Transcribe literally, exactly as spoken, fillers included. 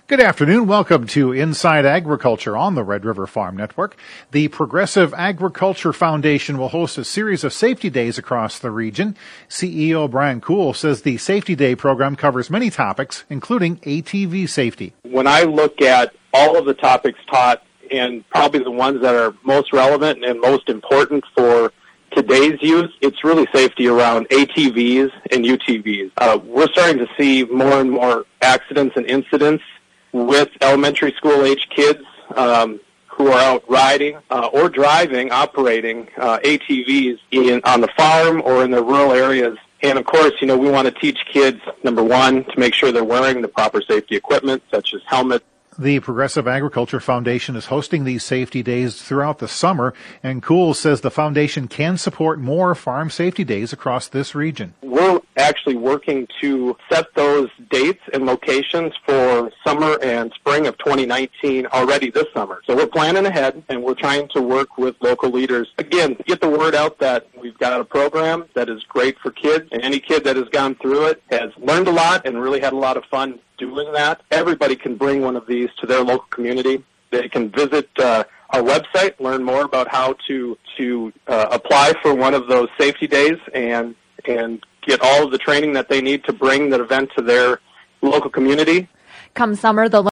Good afternoon. Welcome to Inside Agriculture on the Red River Farm Network. The Progressive Agriculture Foundation will host a series of safety days across the region. C E O Brian Kuhl says the Safety Day program covers many topics, including A T V safety. When I look at all of the topics taught, and probably the ones that are most relevant and most important for today's youth, it's really safety around A T Vs and U T Vs. Uh, we're starting to see more and more accidents and incidents with elementary school age kids um, who are out riding uh, or driving, operating uh, A T Vs in, on the farm or in the rural areas. And of course, you know, we want to teach kids, number one, to make sure they're wearing the proper safety equipment, such as helmets. The Progressive Agriculture Foundation is hosting these safety days throughout the summer, and Kuhl says the foundation can support more farm safety days across this region. We're actually working to set those dates and locations for summer and spring of twenty nineteen already this summer. So we're planning ahead, and we're trying to work with local leaders, again, to get the word out that we've got a program that is great for kids, and any kid that has gone through it has learned a lot and really had a lot of fun doing that. Everybody can bring one of these to their local community. They can visit uh, our website, learn more about how to to uh, apply for one of those safety days, and and get all of the training that they need to bring the event to their local community. Come summer, the